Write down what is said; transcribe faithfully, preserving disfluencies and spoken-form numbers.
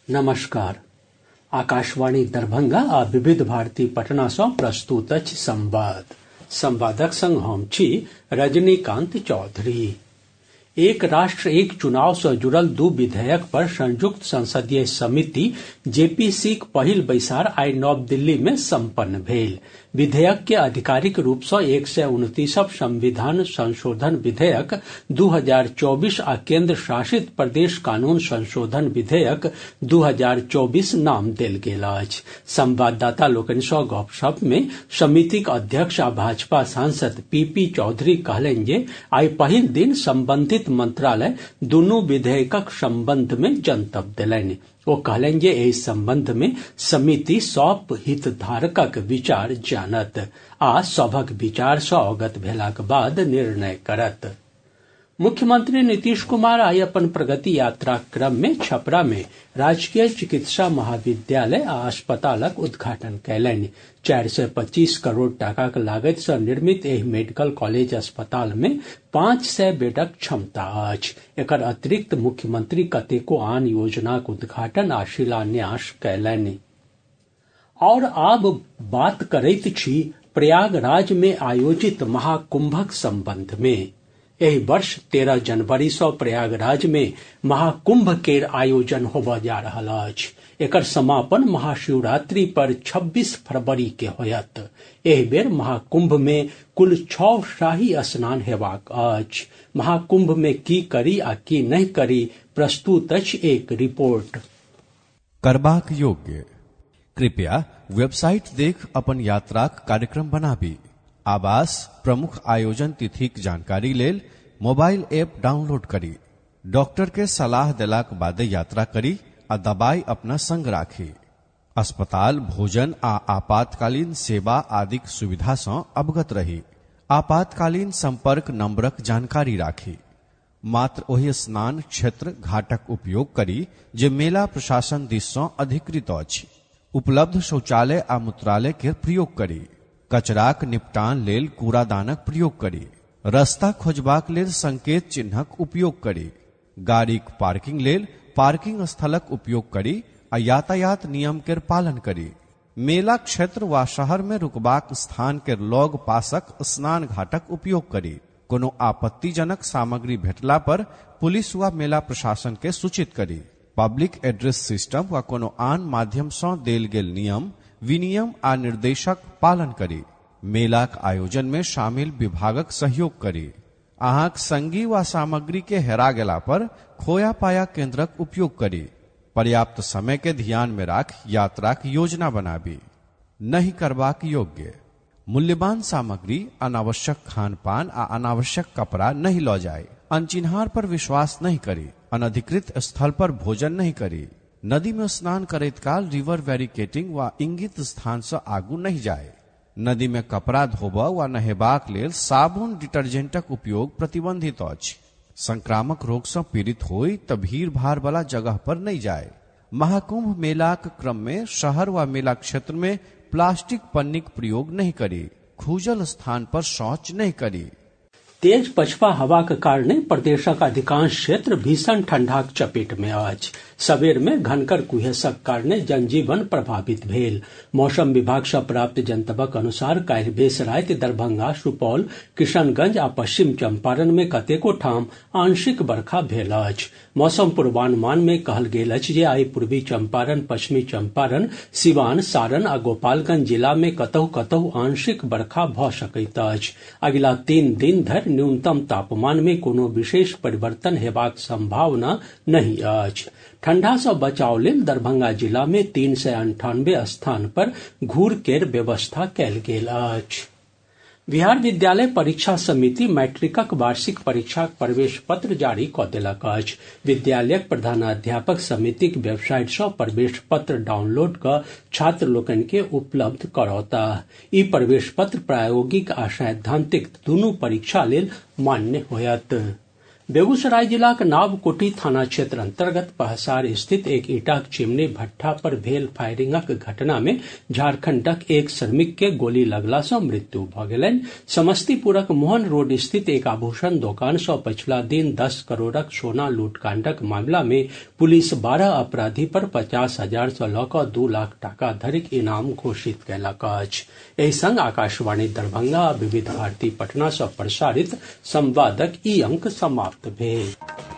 नमस्कार। आकाशवाणी दरभंगा आ विविध भारती पटना सँ प्रस्तुत अछि संवाद। संवादक संग हम छी रजनीकांत चौधरी। एक राष्ट्र एक चुनाव सँ जुड़ल दू विधेयक पर संयुक्त संसदीय समिति जेपीसीक पहिल बैसार आइ नव दिल्ली मे सम्पन्न भेल। विधेयक के आधिकारिक रूप सँ एक सय उनतीसम संविधान संशोधन विधेयक दू हजार चौबीस आ केंद्र शासित प्रदेश कानून संशोधन विधेयक दू हजार चौबीस नाम देल गेल अछि। संवाददाता लोकनि सँ गपशप मे समितिक अध्यक्ष आ भाजपा सांसद पीपी चौधरी कहलनि जे आइ पहिल दिन संबंधित मंत्रालय दुनू विधेयकक संबंध मे जनतब देलनि। ओ कहलनि जे एहि संबंध मे समिति सभ हितधारकक विचार जानत आ सभक विचार सँ अवगत भेलाक बाद निर्णय करत। मुख्यमंत्री नीतीश कुमार आइ अपन प्रगति यात्राक क्रम मे छपरा मे राजकीय चिकित्सा महाविद्यालय आ अस्पतालक उद्घाटन कयलनि। चारि सय पच्चीस करोड़ टाकाक लागति सँ निर्मित एहि मेडिकल कॉलेज अस्पताल मे पांच सय बेडक क्षमता अछि। एकर अतिरिक्त मुख्यमंत्री कतेको आन योजनाक उद्घाटन आ शिलान्यास कयलनि। और आब बात करैत छी प्रयागराज मे आयोजित महाकुंभक संबंध मे। एहि वर्ष तेरह जनवरी सँ प्रयागराज मे महाकुंभ केर आयोजन होबय जा रहल अछि। एकर समापन महाशिवरात्रि पर छब्बीस फरवरी के होयत। एहि बेर महाकुंभ मे कुल छह शाही स्नान हेबाक अछि। महाकुंभ मे की करी आ की नहि करी, प्रस्तुत अछि एक रिपोर्ट। करबाक योग्य। कृपया वेबसाइट देख अपन यात्राक कार्यक्रम बनाबी। आवास प्रमुख आयोजन तिथिक जानकारी लेल मोबाइल ऐप डाउनलोड करी। डॉक्टर के सलाह देलाक बाद यात्रा करी आ दवाई अपना संग राखी। अस्पताल, भोजन आ आपातकालीन सेवा आदिक सुविधा सँ अवगत रही। आपातकालीन संपर्क नंबरक जानकारी राखी। मात्र ओहि स्नान क्षेत्र घाटक उपयोग करी जे मेला प्रशासन दिस सँ अधिकृत अछि। उपलब्ध शौचालय आ मूत्रालय के प्रयोग करी। कचराक निपटान लेल कूड़ादानक प्रयोग करी। रस्ता खोजबाक लेल संकेत चिन्हक उपयोग करी। गाड़ीक पार्किंग लेल पार्किंग स्थलक उपयोग करी आ यातायात नियम के पालन करी। मेला क्षेत्र वा शहर में रुकबाक स्थान के लग पासक स्नान घाटक उपयोग करी। कोनो आपत्तिजनक सामग्री भेटला पर पुलिस वा मेला प्रशासन के सूचित करी। पब्लिक एड्रेस सिस्टम वा कोनो आन माध्यम सँ देल गेल नियम, विनियम आ निर्देशक पालन करी। मेलाक आयोजन में शामिल विभागक सहयोग करी। अहाँक संगी वा सामग्री के हेरा गेला पर खोया पाया केंद्रक उपयोग करी। पर्याप्त समय के ध्यान में राख यात्राक योजना बनाबी। नहीं करबाक योग्य। मूल्यवान सामग्री, अनावश्यक खान पान आ अनावश्यक कपड़ा नहीं लऽ जाय। अनचिन्हार पर विश्वास नहीं करी। अनधिकृत स्थल पर भोजन नहीं करी। नदी में स्नान करैत काल रिवर बैरिकेटिंग वा इंगित स्थान सँ आगू नहीं जाय। नदी में कपड़ा धोबा वा नहेबाक लेल साबुन डिटर्जेंटक उपयोग प्रतिबंधित अछि। संक्रामक रोग सँ पीड़ित होई त भीड़ भाड़ वाला जगह पर नहीं जाय। महाकुंभ मेलाक क्रम में शहर वा मेला क्षेत्र में प्लास्टिक पन्नीक प्रयोग नहीं करी। खुजल स्थान पर शौच नहीं करी। तेज पछवा हवाक कारणे प्रदेशक अधिकांश क्षेत्र भीषण ठंडाक चपेट में अछि। सबेर में घनकर कुहेसक कारणे जनजीवन प्रभावित भेल। मौसम विभाग सँ प्राप्त जनतबक अनुसार काल्हि बेस राति दरभंगा, सुपौल, किशनगंज आ पश्चिम चंपारण में कतेको ठाम आंशिक बरखा भेल अछि। मौसम पूर्वानुमान में कहल गेल अछि जे आइ पूर्वी चंपारण, पश्चिमी चंपारण, सिवान, सारण आ गोपालगंज जिला में कतहु कतहु आंशिक बरखा भऽ सकैत अछि। अगिला तीन दिन धरि न्यूनतम तापमान में कोनो विशेष परिवर्तन हेबाक संभावना नहीं अछि। ठंडा सँ बचाव लेल दरभंगा जिला में तीन सय अंठानवे स्थान पर घूर केर व्यवस्था कयल गेल अछि। बिहार विद्यालय परीक्षा समिति मैट्रिकक वार्षिक परीक्षाक प्रवेश पत्र जारी कऽ देलक अछि। विद्यालयक प्रधानाध्यापक समितिक वेबसाइट सँ प्रवेश पत्र डाउनलोड कऽ छात्र लोकनि के उपलब्ध करौताह। ई प्रवेश पत्र प्रायोगिक आ सैद्धांतिक दुनू परीक्षा लेल मान्य होयत। बेगूसराय जिलाक नावकोठी थाना क्षेत्र अंतर्गत पहसार स्थित एक ईंटाक चिमनी भट्ठा पर भेल फायरिंगक घटना मे झारखंडक एक श्रमिक के गोली लगला सँ मृत्यु भऽ गेलनि। समस्तीपुरक मोहन रोड स्थित एक आभूषण दोकान सँ पछिला दिन दस करोड़क सोना लूटकांडक मामिला मे पुलिस बारह अपराधी पर पचास हजार सँ लऽ कऽ दू लाख टाका धरिक इनाम घोषित कयलक अछि। एहि संग आकाशवाणी दरभंगा आ विविध भारती पटना सँ प्रसारित संवादक ई अंक समाप्त भेल।